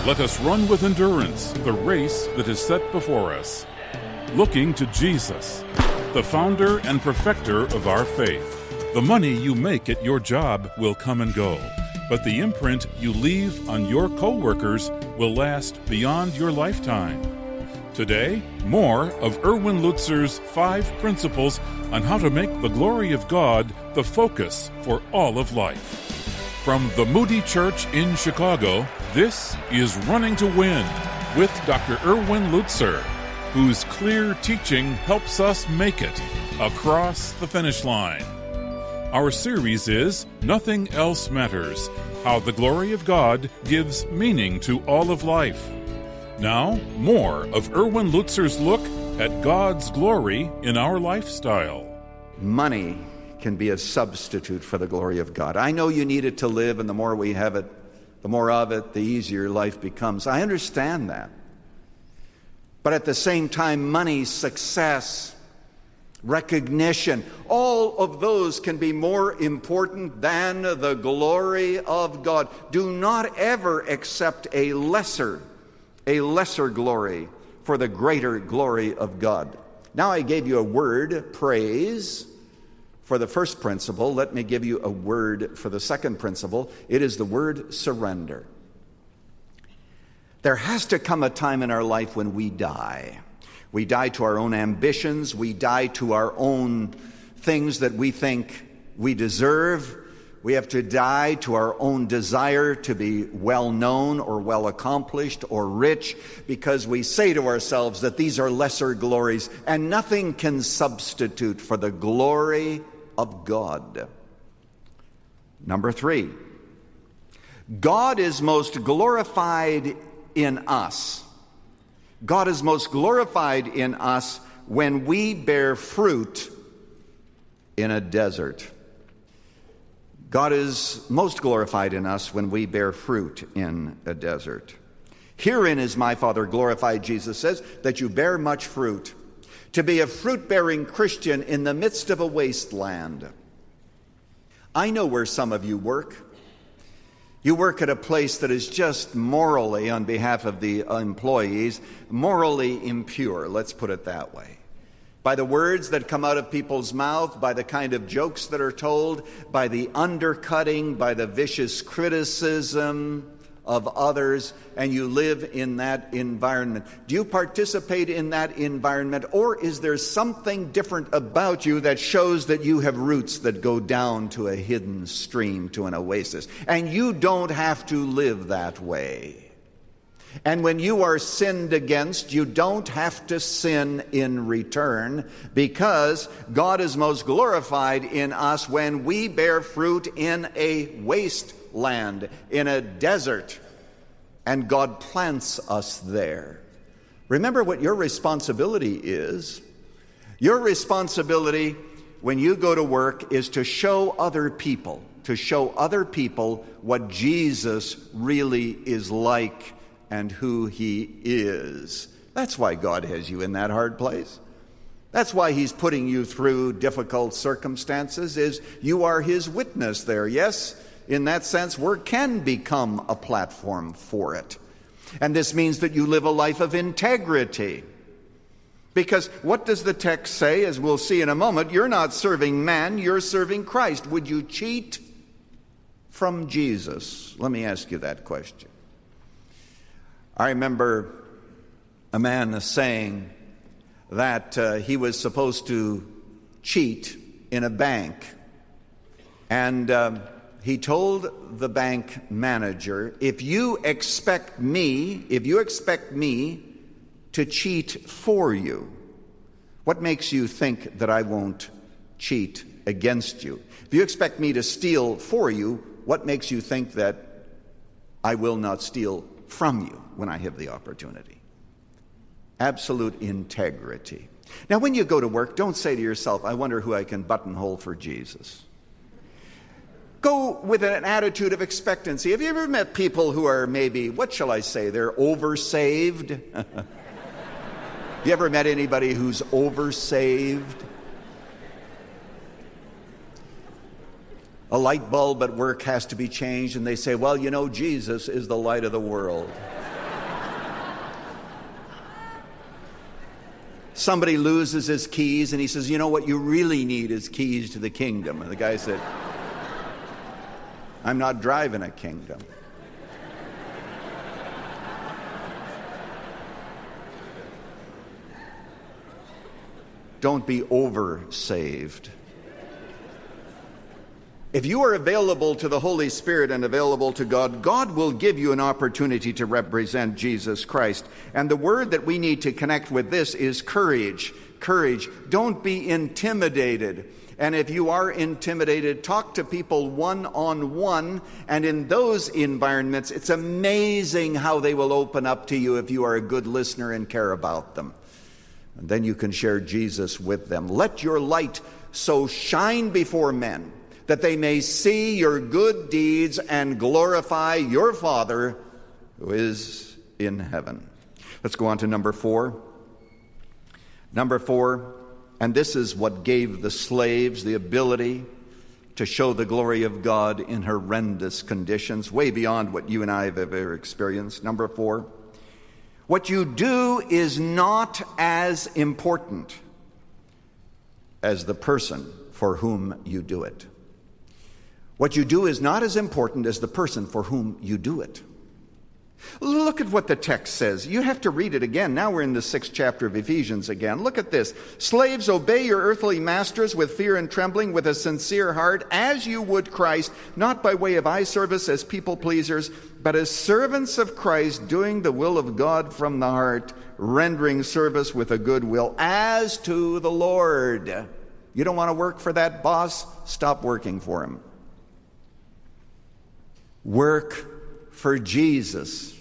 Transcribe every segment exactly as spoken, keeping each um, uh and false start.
Let us run with endurance the race that is set before us, looking to Jesus, the founder and perfecter of our faith. The money you make at your job will come and go, but the imprint you leave on your co-workers will last beyond your lifetime. Today, more of Erwin Lutzer's five principles on how to make the glory of God the focus for all of life. From the Moody Church in Chicago, this is Running to Win with Doctor Erwin Lutzer, whose clear teaching helps us make it across the finish line. Our series is Nothing Else Matters, How the Glory of God Gives Meaning to All of Life. Now, more of Erwin Lutzer's look at God's glory in our lifestyle. Money can be a substitute for the glory of God. I know you need it to live, and the more we have it, the more of it, the easier life becomes. I understand that. But at the same time, money, success, recognition, all of those can be more important than the glory of God. Do not ever accept a lesser, a lesser glory for the greater glory of God. Now I gave you a word, praise, for the first principle. Let me give you a word for the second principle. It is the word surrender. There has to come a time in our life when we die. We die to our own ambitions. We die to our own things that we think we deserve. We have to die to our own desire to be well known or well accomplished or rich, because we say to ourselves that these are lesser glories and nothing can substitute for the glory of God. Number three, God is most glorified in us. God is most glorified in us when we bear fruit in a desert. God is most glorified in us when we bear fruit in a desert. Herein is my Father glorified, Jesus says, that you bear much fruit. To be a fruit-bearing Christian in the midst of a wasteland. I know where some of you work. You work at a place that is just morally, on behalf of the employees, morally impure, let's put it that way. By the words that come out of people's mouth, by the kind of jokes that are told, by the undercutting, by the vicious criticism of others, and you live in that environment. Do you participate in that environment, or is there something different about you that shows that you have roots that go down to a hidden stream, to an oasis? And you don't have to live that way. And when you are sinned against, you don't have to sin in return, because God is most glorified in us when we bear fruit in a wasteland, in a desert, and God plants us there. Remember what your responsibility is. Your responsibility when you go to work is to show other people, to show other people what Jesus really is like and who he is. That's why God has you in that hard place. That's why he's putting you through difficult circumstances, is you are his witness there. Yes, in that sense, work can become a platform for it. And this means that you live a life of integrity. Because what does the text say? As we'll see in a moment, you're not serving man, you're serving Christ. Would you cheat from Jesus? Let me ask you that question. I remember a man saying that uh, he was supposed to cheat in a bank. And uh, he told the bank manager, if you expect me, if you expect me to cheat for you, what makes you think that I won't cheat against you? If you expect me to steal for you, what makes you think that I will not steal from you when I have the opportunity? Absolute integrity. Now, when you go to work, don't say to yourself, I wonder who I can buttonhole for Jesus. Go with an attitude of expectancy. Have you ever met people who are maybe, what shall I say, they're oversaved? You ever met anybody who's oversaved? A light bulb at work has to be changed, and they say, well, you know, Jesus is the light of the world. somebody loses his keys, and he says, you know what you really need is keys to the kingdom. And the guy said, I'm not driving a kingdom. Don't be over-saved. If you are available to the Holy Spirit and available to God, God will give you an opportunity to represent Jesus Christ. And the word that we need to connect with this is courage. Courage. Don't be intimidated. And if you are intimidated, talk to people one-on-one. And in those environments, it's amazing how they will open up to you if you are a good listener and care about them. And then you can share Jesus with them. Let your light so shine before men that they may see your good deeds and glorify your Father who is in heaven. Let's go on to number four. Number four, and this is what gave the slaves the ability to show the glory of God in horrendous conditions, way beyond what you and I have ever experienced. Number four, what you do is not as important as the person for whom you do it. What you do is not as important as the person for whom you do it. Look at what the text says. You have to read it again. Now we're in the sixth chapter of Ephesians again. Look at this. Slaves, obey your earthly masters with fear and trembling, with a sincere heart, as you would Christ, not by way of eye service as people pleasers, but as servants of Christ, doing the will of God from the heart, rendering service with a good will, as to the Lord. You don't want to work for that boss? Stop working for him. Work for Jesus.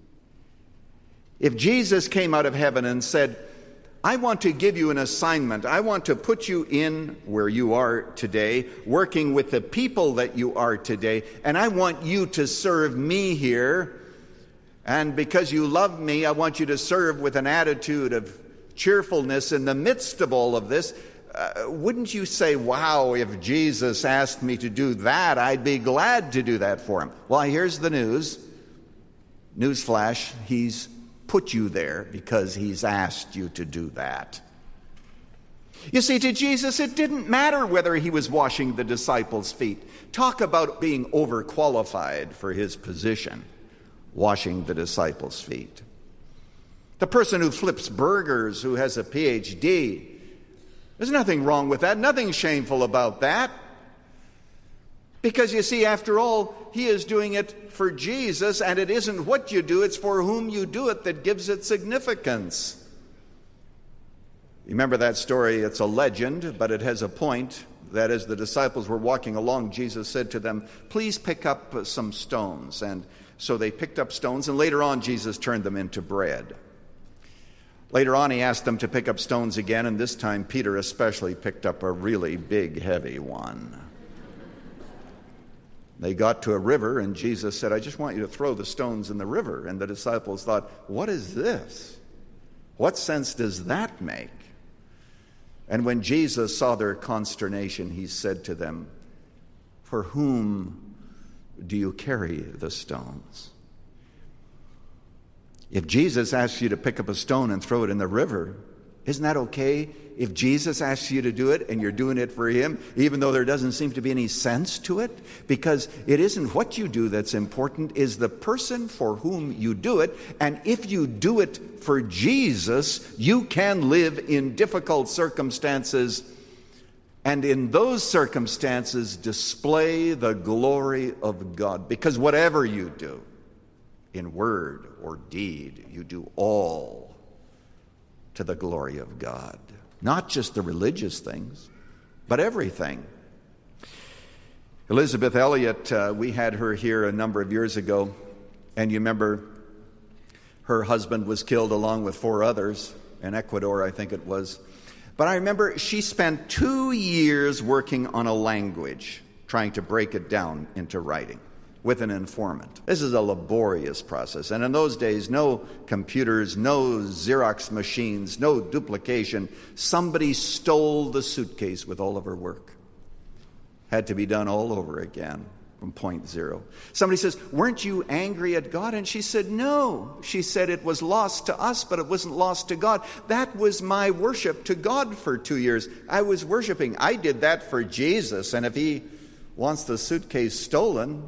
If Jesus came out of heaven and said, I want to give you an assignment. I want to put you in where you are today, working with the people that you are today, and I want you to serve me here. And because you love me, I want you to serve with an attitude of cheerfulness in the midst of all of this. Uh, wouldn't you say, wow, if Jesus asked me to do that, I'd be glad to do that for him? Well, here's the news. Newsflash, he's put you there because he's asked you to do that. You see, to Jesus, it didn't matter whether he was washing the disciples' feet. Talk about being overqualified for his position, washing the disciples' feet. The person who flips burgers, who has a P H D, there's nothing wrong with that, nothing shameful about that. Because you see, after all, he is doing it for Jesus, and it isn't what you do, it's for whom you do it that gives it significance. You remember that story? It's a legend, but it has a point. That as the disciples were walking along, Jesus said to them, please pick up some stones. And so they picked up stones, and later on Jesus turned them into bread. Later on, he asked them to pick up stones again, and this time Peter especially picked up a really big, heavy one. They got to a river, and Jesus said, I just want you to throw the stones in the river. And the disciples thought, what is this? What sense does that make? And when Jesus saw their consternation, he said to them, for whom do you carry the stones? If Jesus asks you to pick up a stone and throw it in the river, isn't that okay? If Jesus asks you to do it and you're doing it for him, even though there doesn't seem to be any sense to it, because it isn't what you do that's important, is the person for whom you do it. And if you do it for Jesus, you can live in difficult circumstances, and in those circumstances display the glory of God. Because whatever you do, in word or deed, you do all to the glory of God. Not just the religious things, but everything. Elizabeth Elliot, uh, we had her here a number of years ago, and you remember her husband was killed along with four others in Ecuador, I think it was. But I remember she spent two years working on a language, trying to break it down into writing with an informant. This is a laborious process. And in those days, no computers, no Xerox machines, no duplication. Somebody stole the suitcase with all of her work. Had to be done all over again. from point zero. Somebody says, weren't you angry at God? And she said, no. She said it was lost to us, but it wasn't lost to God. That was my worship to God for two years. I was worshiping. I did that for Jesus. And if he wants the suitcase stolen,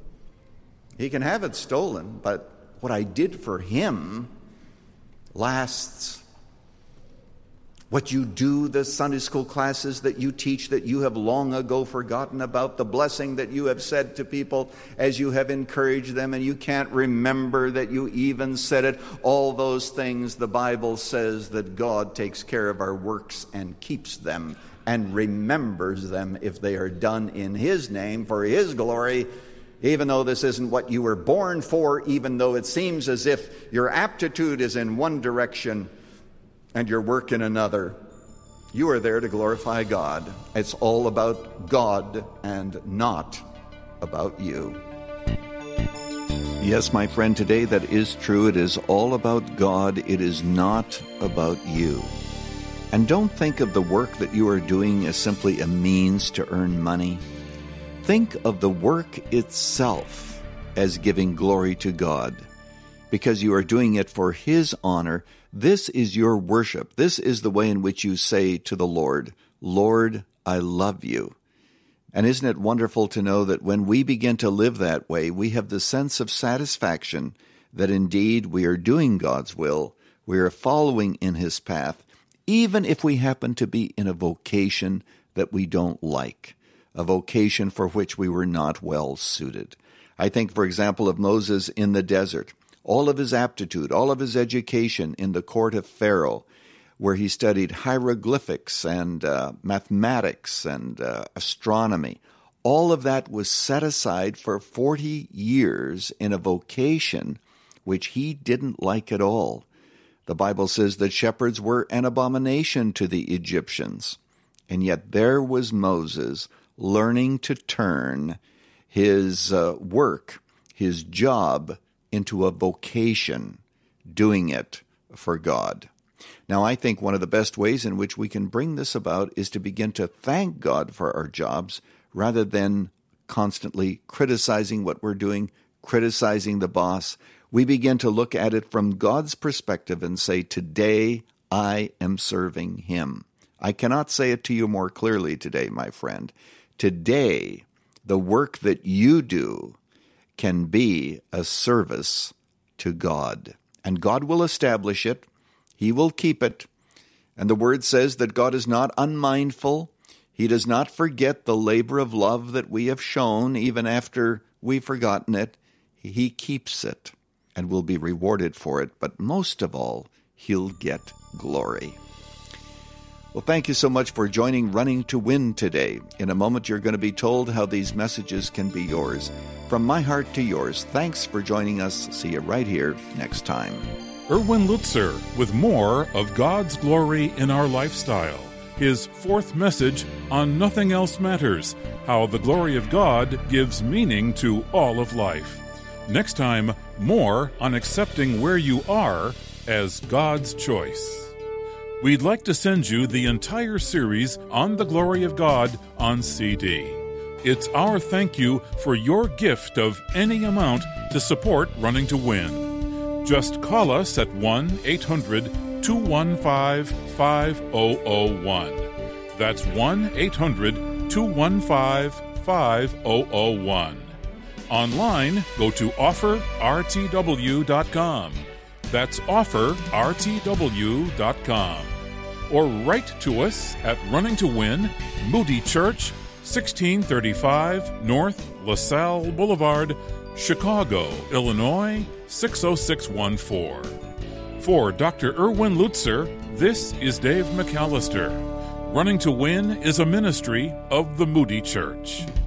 he can have it stolen. But what I did for him lasts. What you do, the Sunday school classes that you teach that you have long ago forgotten about, the blessing that you have said to people as you have encouraged them and you can't remember that you even said it, all those things, the Bible says that God takes care of our works and keeps them and remembers them if they are done in his name for his glory. Even though this isn't what you were born for, even though it seems as if your aptitude is in one direction and your work in another, you are there to glorify God. It's all about God and not about you. Yes, my friend, today that is true. It is all about God. It is not about you. And don't think of the work that you are doing as simply a means to earn money. Think of the work itself as giving glory to God, because you are doing it for his honor. This is your worship. This is the way in which you say to the Lord, Lord, I love you. And isn't it wonderful to know that when we begin to live that way, we have the sense of satisfaction that indeed we are doing God's will, we are following in his path, even if we happen to be in a vocation that we don't like, a vocation for which we were not well suited. I think, for example, of Moses in the desert. All of his aptitude, all of his education in the court of Pharaoh, where he studied hieroglyphics and uh, mathematics and uh, astronomy, all of that was set aside for forty years in a vocation which he didn't like at all. The Bible says that shepherds were an abomination to the Egyptians, and yet there was Moses learning to turn his uh, work, his job, into a vocation, doing it for God. Now, I think one of the best ways in which we can bring this about is to begin to thank God for our jobs rather than constantly criticizing what we're doing, criticizing the boss. We begin to look at it from God's perspective and say, today I am serving him. I cannot say it to you more clearly today, my friend. Today, the work that you do can be a service to God. And God will establish it. He will keep it. And the Word says that God is not unmindful. He does not forget the labor of love that we have shown, even after we've forgotten it. He keeps it and will be rewarded for it. But most of all, he'll get glory. Well, thank you so much for joining Running to Win today. In a moment, you're going to be told how these messages can be yours. From my heart to yours, thanks for joining us. See you right here next time. Erwin Lutzer with more of God's glory in our lifestyle. His fourth message on Nothing Else Matters, how the glory of God gives meaning to all of life. Next time, more on accepting where you are as God's choice. We'd like to send you the entire series on the glory of God on C D. It's our thank you for your gift of any amount to support Running to Win. Just call us at one eight hundred two one five five zero zero one. That's one eight hundred two one five five zero zero one. Online, go to offer r t w dot com. That's offer r t w dot com. Or write to us at Running to Win, Moody Church, sixteen thirty-five North LaSalle Boulevard, Chicago, Illinois, six oh six one four. For Doctor Erwin Lutzer, this is Dave McAllister. Running to Win is a ministry of the Moody Church.